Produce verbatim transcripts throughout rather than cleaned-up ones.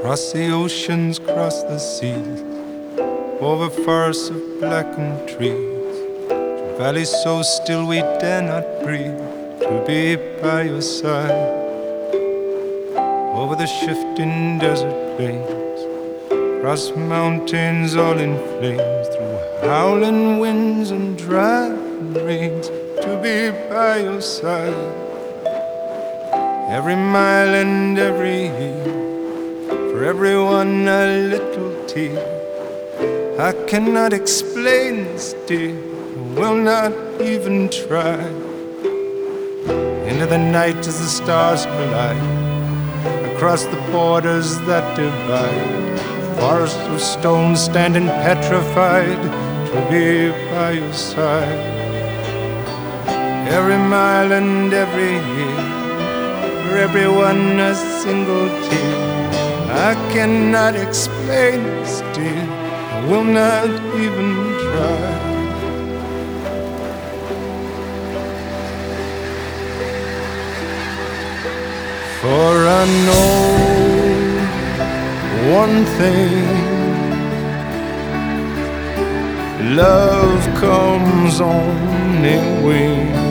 Cross the oceans, cross the seas, over forests of blackened trees, to valleys so still we dare not breathe, to be by your side. Over the shifting desert plains, across mountains all in flames, through howling winds and driving rains, to be by your side. Every mile and every year, for everyone a little tear. I cannot explain this, dear, I will not even try. Into the night as the stars collide, across the borders that divide, forests of stone standing petrified, to be by your side. Every mile and every year, for everyone a single tear. I cannot explain this, dear, I will not even try. For I know one thing, love comes on in wings.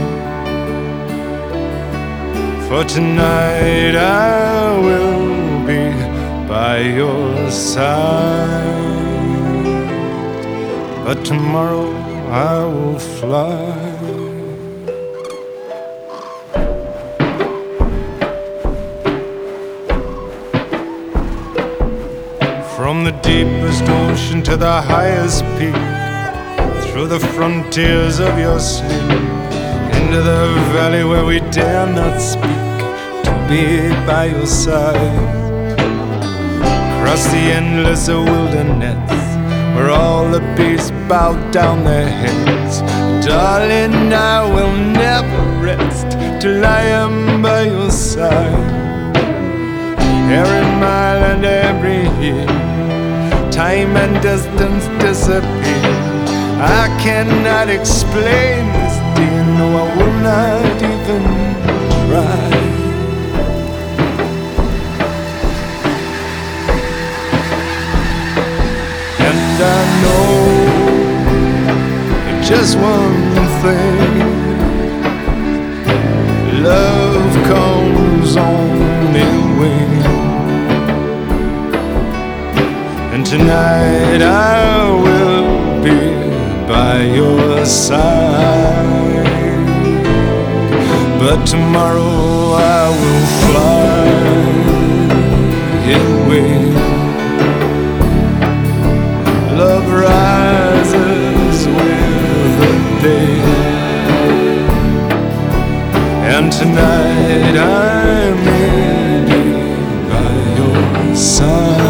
For tonight I will be by your side, but tomorrow I will fly. From the deepest ocean to the highest peak, through the frontiers of your sleep, into the valley where we dare not speak, to be by your side. Across the endless wilderness, where all the beasts bow down their heads, darling, I will never rest till I am by your side. Every mile and every year, time and distance disappear. I cannot explain this, dear, no, I will not even try. And I know just one thing, love comes on in wings. And tonight I will be by your side, but tomorrow I will fly away. Love rises with the day, and tonight I may be by your side.